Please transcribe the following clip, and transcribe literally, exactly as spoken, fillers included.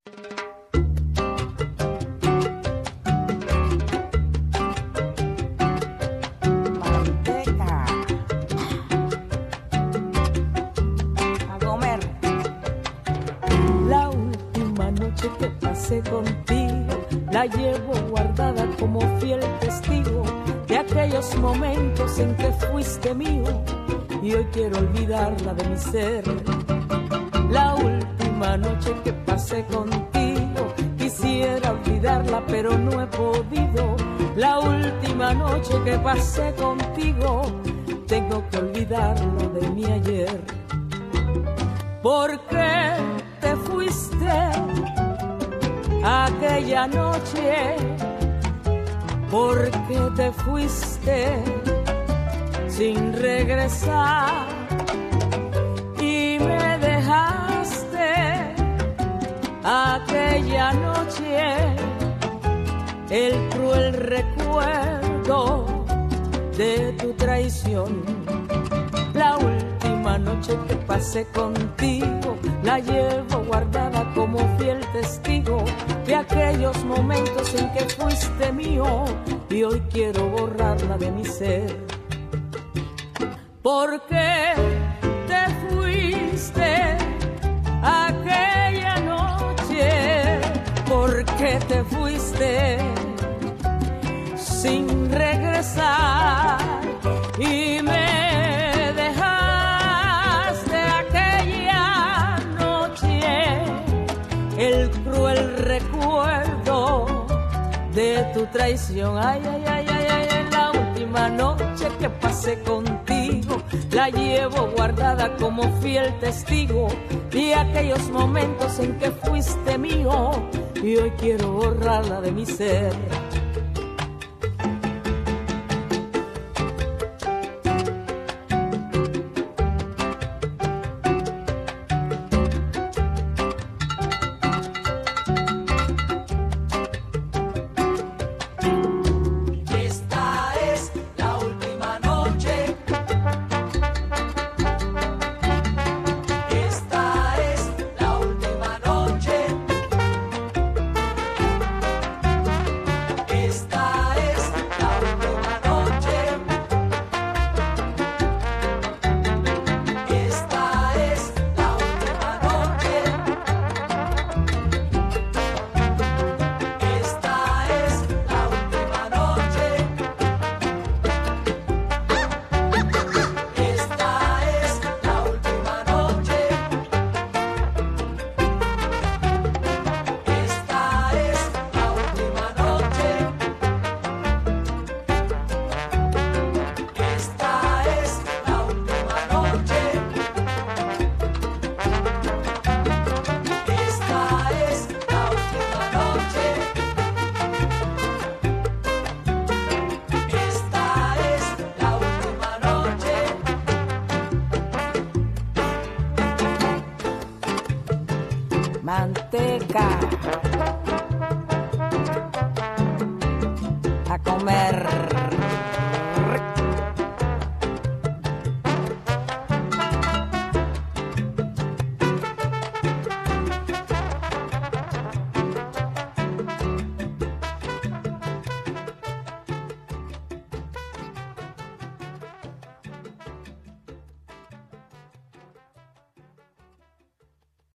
Contigo, la llevo guardada como fiel testigo de aquellos momentos en que fuiste mío y hoy quiero olvidarla de mi ser. La última noche que pasé contigo, quisiera olvidarla pero no he podido. La última noche que pasé contigo, tengo que olvidarlo de mi ayer. ¿Por qué te fuiste aquella noche? ¿Por qué te fuiste sin regresar y me dejaste aquella noche el cruel recuerdo de tu traición? La última noche que pasé contigo, la llevo guardada como fiel testigo de aquellos momentos en que fuiste mío y hoy quiero borrarla de mi ser. ¿Por qué te fuiste aquella noche? ¿Por qué te fuiste sin regresar y me el cruel recuerdo de tu traición? Ay, ay, ay, ay, ay, la última noche que pasé contigo, la llevo guardada como fiel testigo de aquellos momentos en que fuiste mío y hoy quiero borrarla de mi ser. Manteca a comer.